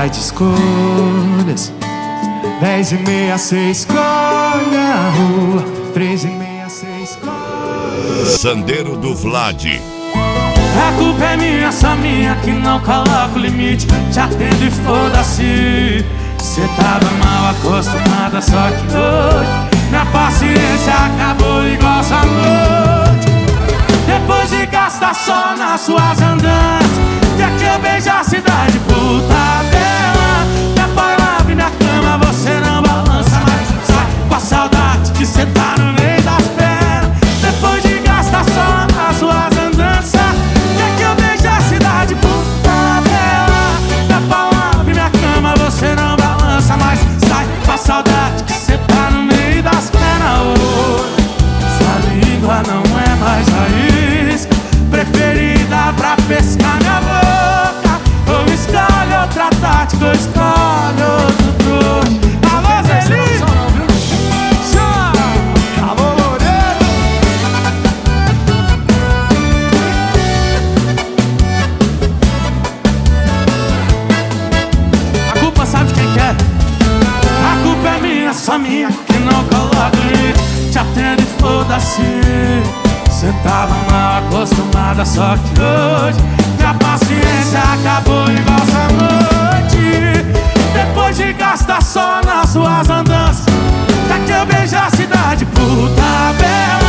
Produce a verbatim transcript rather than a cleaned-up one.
vai de escolhas. Dez e meia, cê escolhe a rua. Três e meia, cê escolhe. Sandeiro do Vlad. A culpa é minha, só minha, que não coloco limite. Te atendo e foda-se. Cê tava mal acostumada, só que hoje minha paciência acabou igual essa noite. Depois de gastar só nas suas andanças, quer que eu beije a cidade, puta dela. Minha palavra e minha cama, você não balança mais. Sai com a saudade que cê tá no meio das pernas. Depois de gastar só nas suas andanças, quer que eu beije a cidade, puta dela. Minha palavra e minha cama, você não balança mais. Sai com a saudade que cê tá no meio das pernas. Oh, sua língua não é mais a isca preferida pra pescar minha boca. Ou escolhe outra tática, ou escolhe outro trouxa. Alô, Zeli! Alô, Loureiro! A culpa sabe de quem que é? A culpa é minha, só minha, que não coloca limite. Te atendo e foda-se. Cê tava mal acostumada, só que hoje minha paciência acabou igual essa noite. Depois de gastar só nas suas andanças, quer que eu beije a cidade, puta bela.